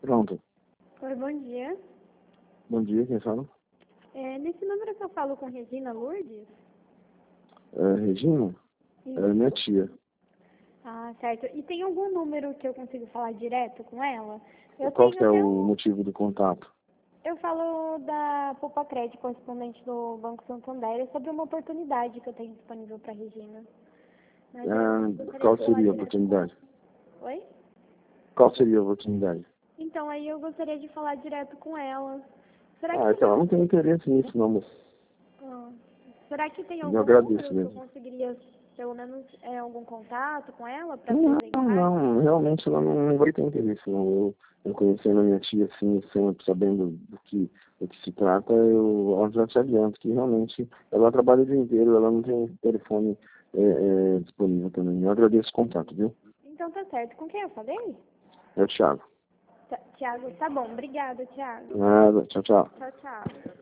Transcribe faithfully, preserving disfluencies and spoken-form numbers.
Pronto. Oi, bom dia. Bom dia, quem fala? É, nesse número que eu falo com Regina Lourdes? É, Regina? Isso. É minha tia. Ah, certo. E tem algum número que eu consigo falar direto com ela? Eu Qual tenho que é até o um... motivo do contato? Eu falo da Poupa Crédito, correspondente do Banco Santander, é sobre uma oportunidade que eu tenho disponível para Regina. Mas eu É, gostaria qual de falar seria a direto com ela. oportunidade? Oi? Qual seria a oportunidade? Então, aí eu gostaria de falar direto com ela. Será que Ah, tem então ela não algum... tem interesse nisso, não, moço. Ah, será que tem Eu algum agradeço número que eu mesmo. conseguiria, pelo menos, é, algum contato com ela para Não, apresentar? não, realmente ela não, não vai ter interesse, não. Eu, eu conhecendo a minha tia, assim, sempre sabendo do que, do que se trata, eu, eu já te adianto que realmente ela trabalha o dia inteiro, ela não tem telefone é, é, disponível também. Eu agradeço o contato, viu? Então tá certo. Com quem eu falei? É o Thiago. Tiago, tá bom. Obrigada, Tiago. Nada, tchau, tchau. Tchau, tchau.